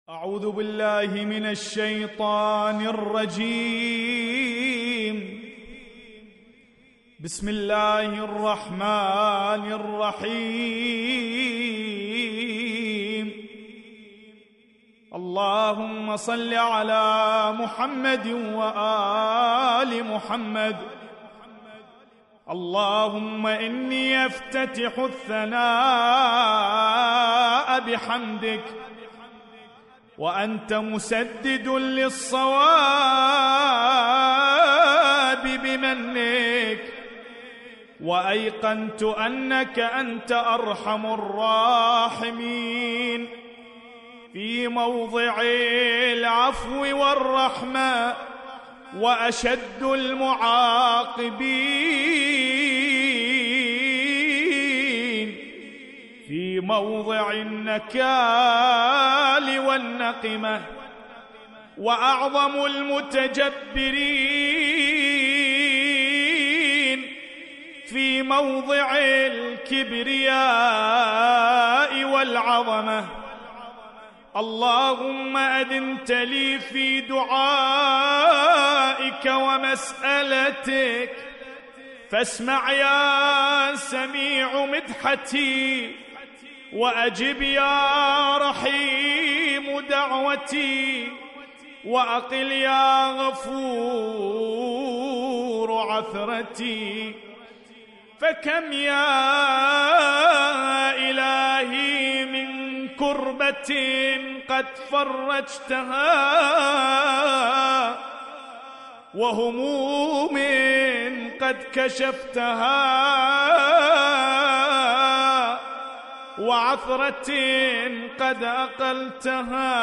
أعوذ بالله من الشيطان الرجيم. بسم الله الرحمن الرحيم. اللهم صل على محمد وآل محمد. اللهم إني أفتتح الثناء بحمدك وأنت مسدد للصواب بمنك، وأيقنت أنك أنت أرحم الراحمين في موضع العفو والرحمة وأشد المعاقبين في موضع النكال والنقمة، وأعظم المتجبرين في موضع الكبرياء والعظمة. اللهم أذنت لي في دعائك ومسألتك، فاسمع يا سميع مدحتي، وأجب يا رحيم دعوتي، وأقل يا غفور عثرتي. فكم يا إلهي من كربة قد فرجتها، وهموم قد كشفتها، وعثرة قد أقلتها،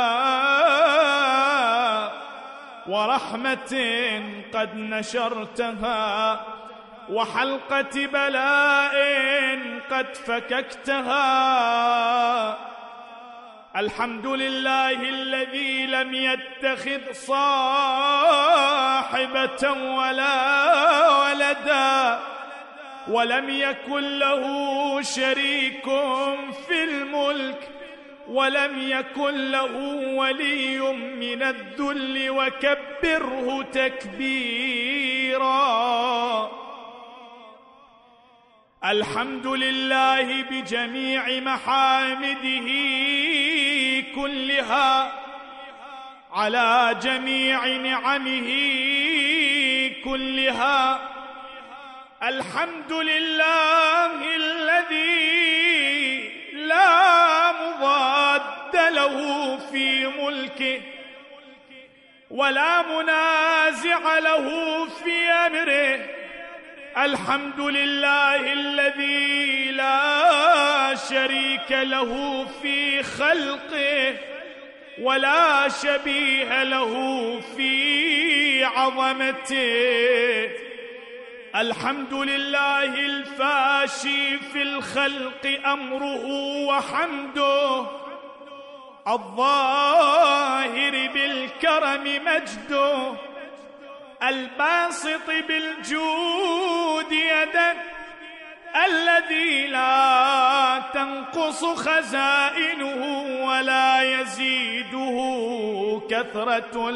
ورحمة قد نشرتها، وحلقة بلاء قد فككتها. الحمد لله الذي لم يتخذ صاحبة ولا ولدا، ولم يكن له شريك في الملك، ولم يكن له ولي من الذل، وكبره تكبيرا. الحمد لله بجميع محامده كلها، على جميع نعمه كلها. الحمد لله الذي لا مضاد له في ملكه، ولا منازع له في أمره. الحمد لله الذي لا شريك له في خلقه، ولا شبيه له في عظمته. الحمد لله الفاشي في الخلق أمره وحمده، الظاهر بالكرم مجده، الباسط بالجود يده، الذي لا تنقص خزائنه ولا يزيده كثرة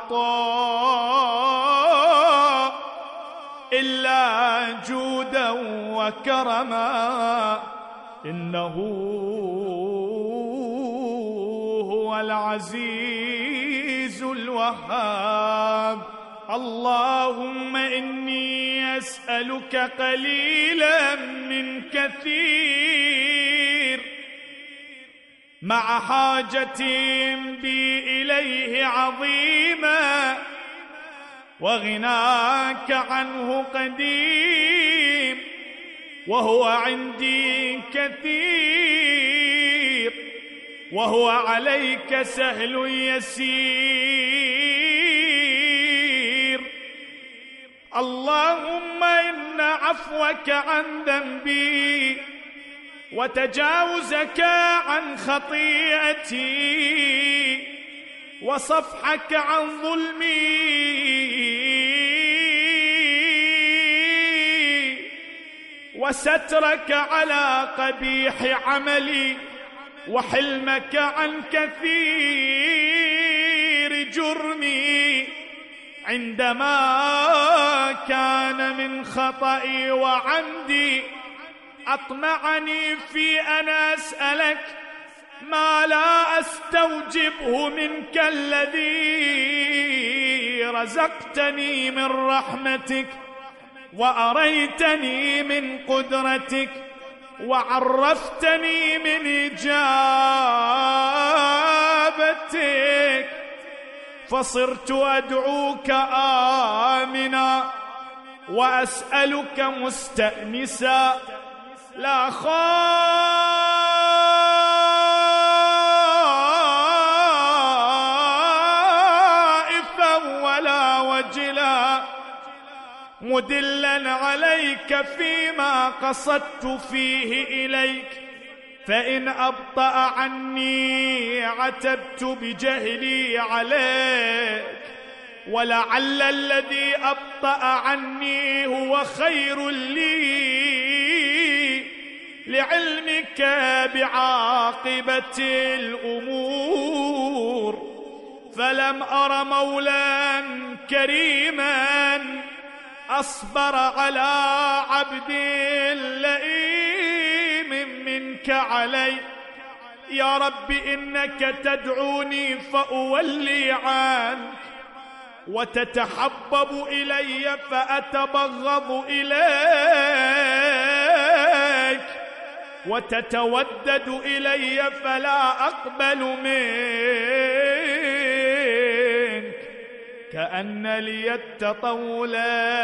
العطاء إلا جودا وكرما. إنه هو العزيز الوهاب. اللهم إني أسألك قليلا من كثير، مع حاجة بي إليه عظيمة، وغناك عنه قديم، وهو عندي كثير، وهو عليك سهل يسير. اللهم إن عفوك عن ذنبي، وتجاوزك عن خطيئتي، وصفحك عن ظلمي، وسترك على قبيح عملي، وحلمك عن كثير جرمي عندما كان من خطئي وعمدي أطمعني في أن أسألك ما لا أستوجبه منك الذي رزقتني من رحمتك وأريتني من قدرتك وعرفتني من إجابتك، فصرت أدعوك آمنا وأسألك مستأنسا لا خائفا ولا وجلا، مدلا عليك فيما قصدت فيه إليك، فإن أبطأ عني عتبت بجهلي عليك، ولعل الذي أبطأ عني هو خير لي لعلمك بعاقبة الأمور، فلم أر مولا كريما أصبر على عبد لئيم منك علي. يا رب إنك تدعوني فأولي عنك، وتتحبب إلي فأتبغض إليك، وتتودد إلي فلا أقبل منك، كأن لي التطول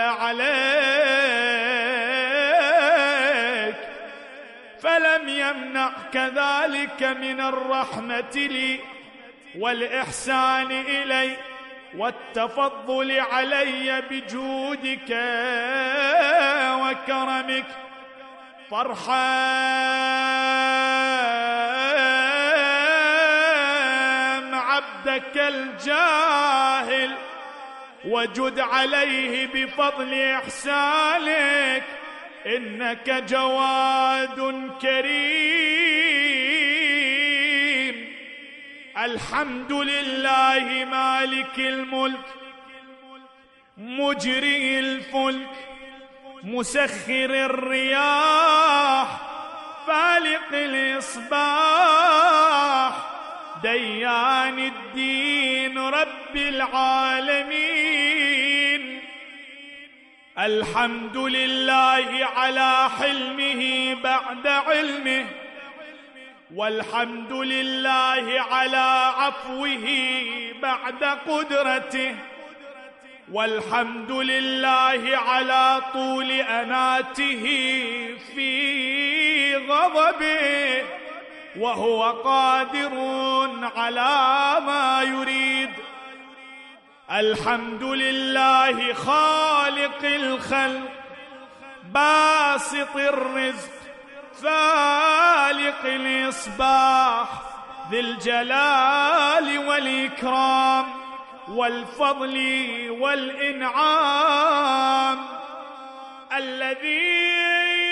عليك، فلم يمنع كذلك من الرحمة لي والإحسان إلي والتفضل علي بجودك وكرمك، فارحم عبدك الجاهل وجد عليه بفضل إحسانك، إنك جواد كريم. الحمد لله مالك الملك مجري الفلك مسخر الرياح فالق الإصباح ديان الدين رب العالمين. الحمد لله على حلمه بعد علمه، والحمد لله على عفوه بعد قدرته، والحمد لله على طول أناته في غضبه، وهو قادر على ما يريد. الحمد لله خالق الخلق باسط الرزق فالق الإصباح ذي الجلال والإكرام والفضل والإنعام، الذي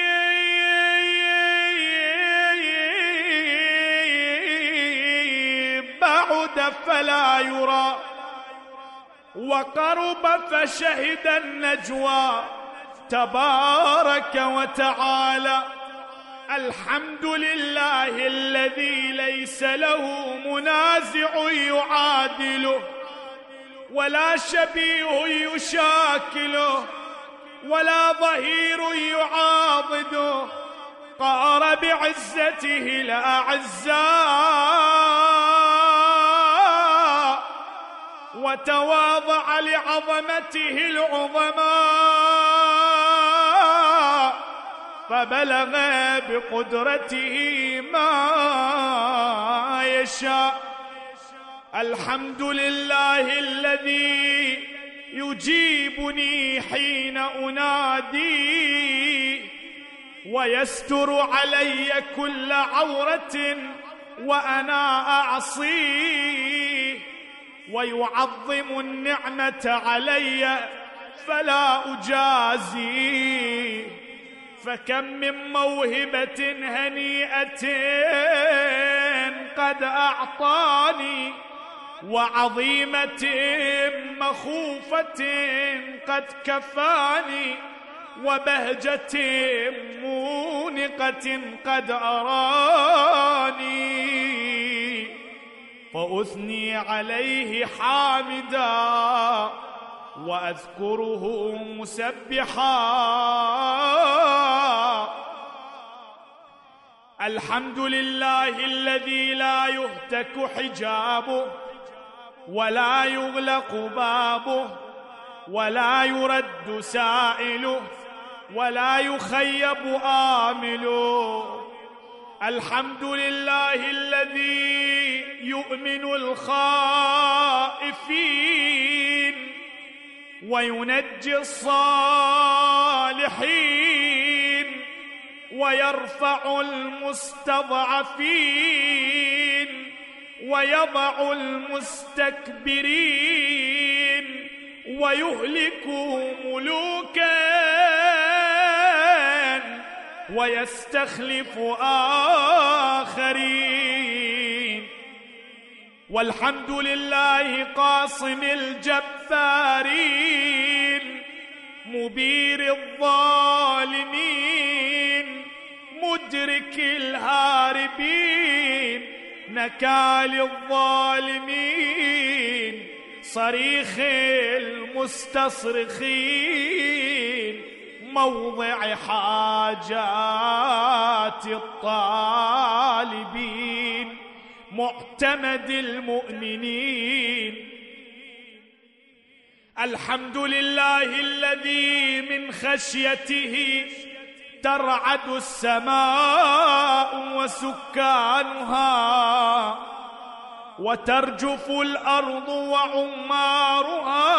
بعد فلا يرى وقرب فشهد النجوى تبارك وتعالى. الحمد لله الذي ليس له منازع يعادله، ولا شبيه يشاكله، ولا ظهير يعاضده، قار بعزته الأعزاء وتواضع لعظمته العظماء، فبلغ بقدرته ما يشاء. الحمد لله الذي يجيبني حين أنادي، ويستر علي كل عورة وأنا أعصيه، ويعظم النعمة علي فلا أجازيه. فكم من موهبة هنيئة قد أعطاني، وعظيمة مخوفة قد كفاني، وبهجة مونقة قد أراني، فأثني عليه حامدا وأذكره مسبحا. الحمد لله الذي لا يهتك حجابه، ولا يغلق بابه، ولا يرد سائله، ولا يخيب آمله. الحمد لله الذي يؤمن الخائفين وينجي الصالحين ويرفع المستضعفين ويضع المستكبرين ويهلك ملوكا ويستخلف آخرين. والحمد لله قاصم الجبارين مبير الظالمين مدرك الهاربين نكال الظالمين صريخ المستصرخين موضع حاجات الطالبين معتمد المؤمنين. الحمد لله الذي من خشيته ترعد السماء وسكانها وترجف الأرض وعمارها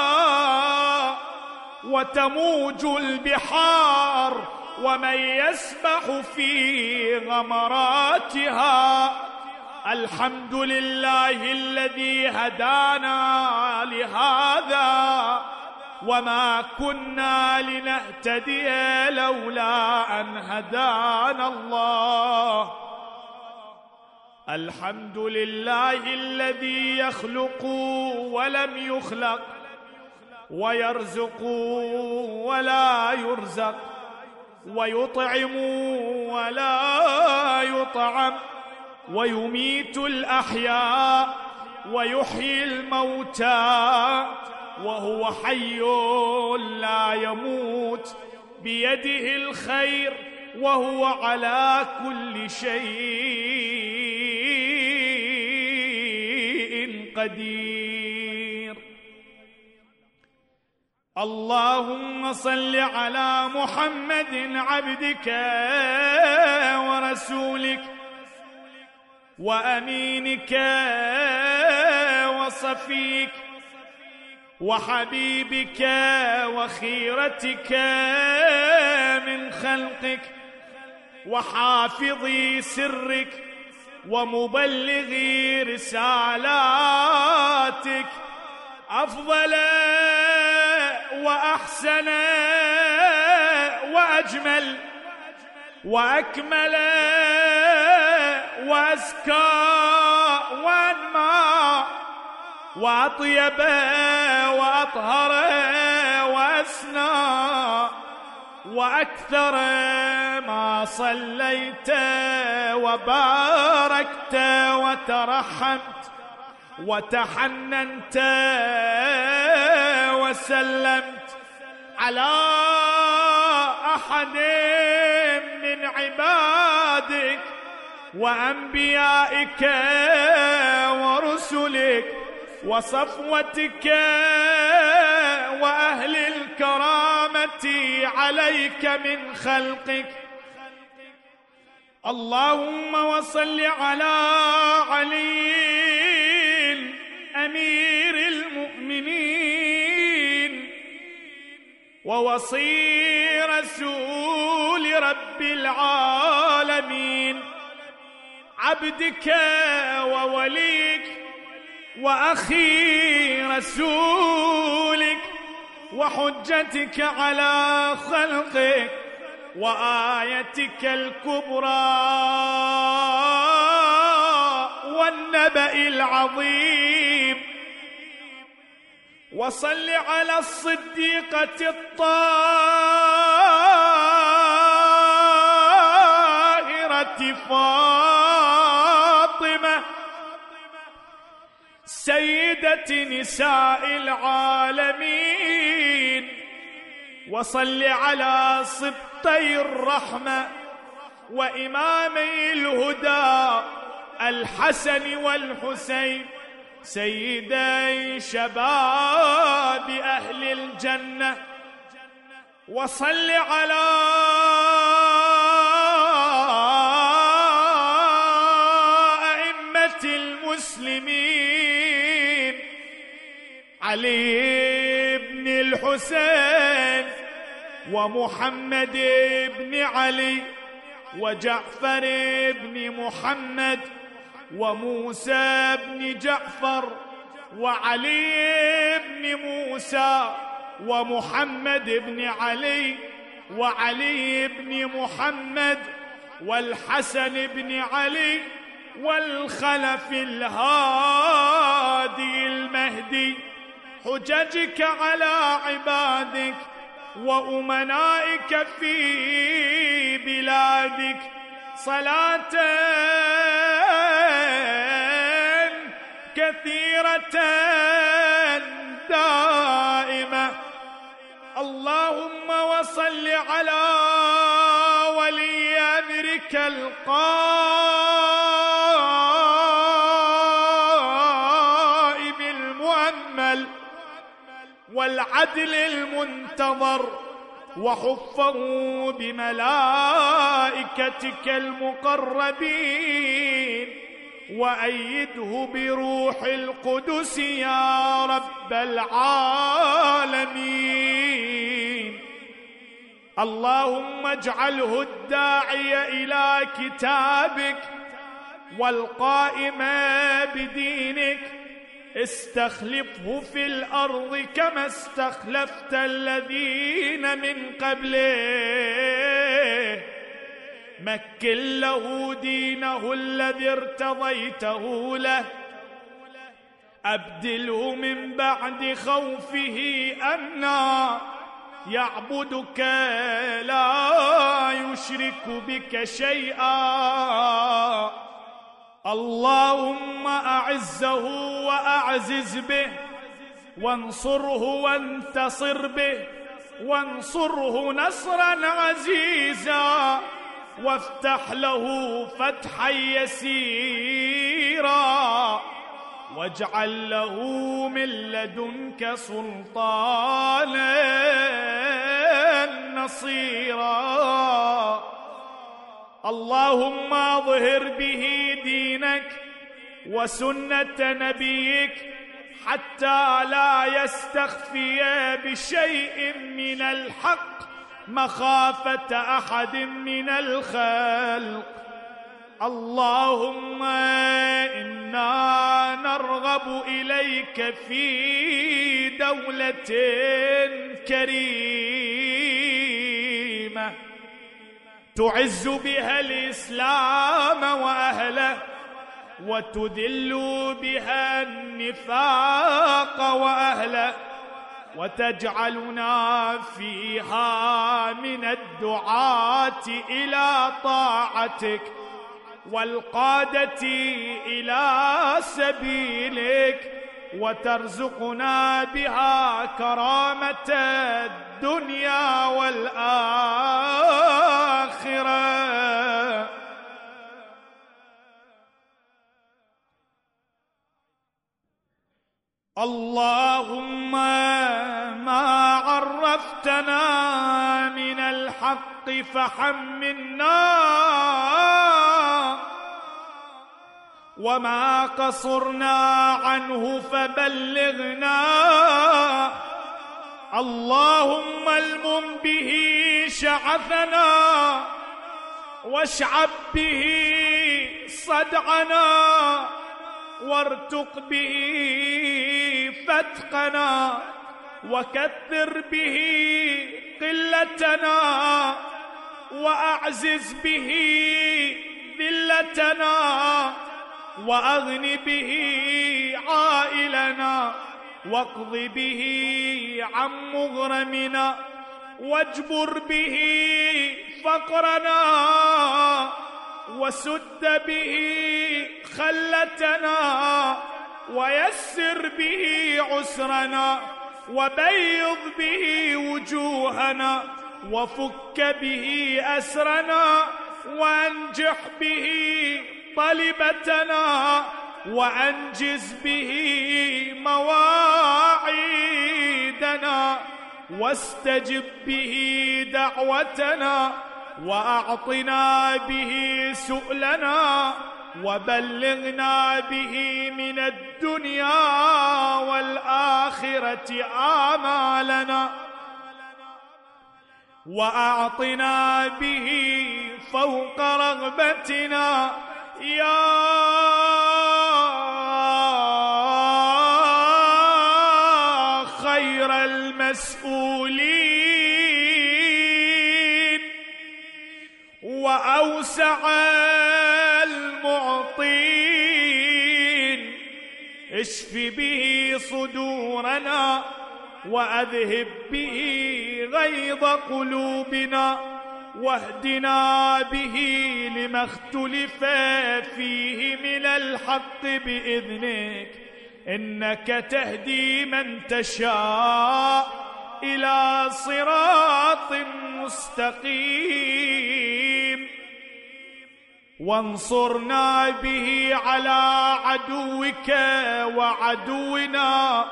وتموج البحار ومن يسبح في غمراتها. الحمد لله الذي هدانا لهذا وما كنا لنهتدي لولا أن هدانا الله. الحمد لله الذي يخلق ولم يخلق ويرزق ولا يرزق ويطعم ولا يطعم ويميت الأحياء ويحيي الموتى وهو حي لا يموت بيده الخير وهو على كل شيء قدير. اللهم صل على محمد عبدك ورسولك وأمينك وصفيك وحبيبك وخيرتك من خلقك وحافظ سرك ومبلغ رسالاتك أفضل وأحسن وأجمل وأكمل وأزكى وأنمى وأطيب وأطهر وأسنى وأكثر ما صليت وباركت وترحمت وتحننت وسلمت على أحد من عبادك وأنبيائك ورسلك وصفوتك وأهل الكرامة عليك من خلقك. اللهم وصل على علي أمير المؤمنين ووصي رسول رب العالمين عبدك ووليك وأخي رسولك وحجتك على خلقك وآيتك الكبرى النبأ العظيم. وصل على الصديقة الطاهرة فاطمة سيدة نساء العالمين. وصل على سبطي الرحمة وإمامي الهدى الحسن والحسين سيدي شباب أهل الجنة. وصل على أئمة المسلمين علي بن الحسين ومحمد بن علي وجعفر بن محمد وموسى بن جعفر وعلي بن موسى ومحمد بن علي وعلي بن محمد والحسن بن علي والخلف الهادي المهدي. حججك على عبادك وأمنائك في بلادك صلاة كثيرة دائمة. اللهم وصل على ولي أمرك القائم المؤمل والعدل المنتظر وحفه بملائكتك المقربين وأيده بروح القدس يا رب العالمين. اللهم اجعله الداعي إلى كتابك والقائم بدينك استخلفه في الأرض كما استخلفت الذين من قبله. مكن له دينه الذي ارتضيته له. أبدله من بعد خوفه أمنا يعبدك لا يشرك بك شيئا. اللهم أعزه وأعزز به وانصره وانتصر به وانصره نصرا عزيزا وافتح له فتحا يسيرا واجعل له من لدنك سلطانا نصيرا. اللهم اظهر به دينك وسنة نبيك حتى لا يستخفي بشيء من الحق مخافة أحد من الخلق. اللهم إنا نرغب إليك في دولة كريمة تعز بها الإسلام وأهله وتذل بها النفاق وأهله وتجعلنا فيها من الدعاة إلى طاعتك والقادة إلى سبيلك وترزقنا بها كرامة الدنيا والآخرة. اللهم ما عرفتنا من الحق فحملنا وما قصرنا عنه فبلغنا. اللهم المم به شعثنا واشعب به صدعنا وارتق به فتقنا وكثر به قلتنا وأعزز به ذلتنا وأغن به عائلنا، واقض به عن مغرمنا، واجبر به فقرنا، وسد به خلتنا، ويسر به عسرنا، وبيض به وجوهنا، وفك به أسرنا، وأنجح به طلبتنا، وأنجز به مواعيدنا، واستجب به دعوتنا، وأعطنا به سؤلنا، وبلغنا به من الدنيا والآخرة آمالنا، وأعطنا به فوق رغبتنا يا خير المسؤولين، وأوسع المعطين. اشف به صدورنا، وأذهب به غيظ قلوبنا، واهدنا به لما اختلف فيه من الحق بإذنك، إنك تهدي من تشاء إلى صراط مستقيم. وانصرنا به على عدوك وعدونا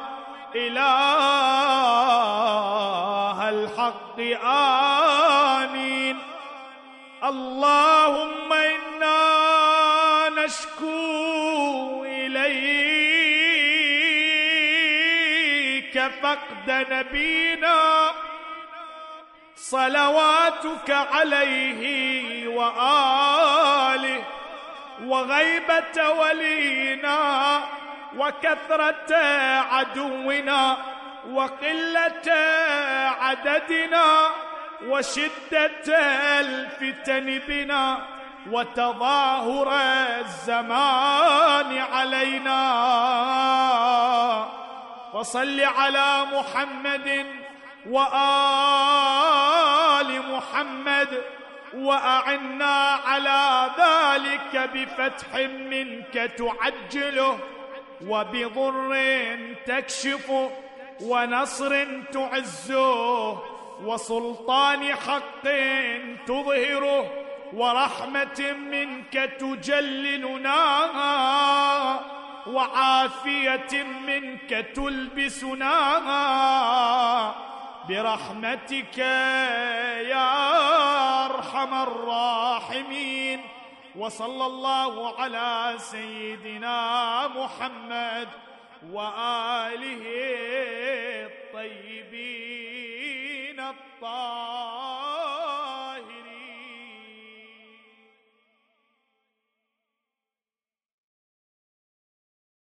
إله الحق آمين. اللهم إنا نشكو إليك فقد نبينا صلواتك عليه وآله، وغيبة ولينا، وكثرة عدونا، وقلة عددنا، وشدة الفتن بنا، وتظاهر الزمان علينا. فصل على محمد وآل محمد، وأعنا على ذلك بفتح منك تعجله، وبضر تكشفه، ونصر تعزه، وسلطان حق تظهره، ورحمة منك تجللناها، وعافية منك تلبسناها برحمتك يا أرحم الراحمين. وصلى الله على سيدنا محمد وآله الطيبين الطاهرين.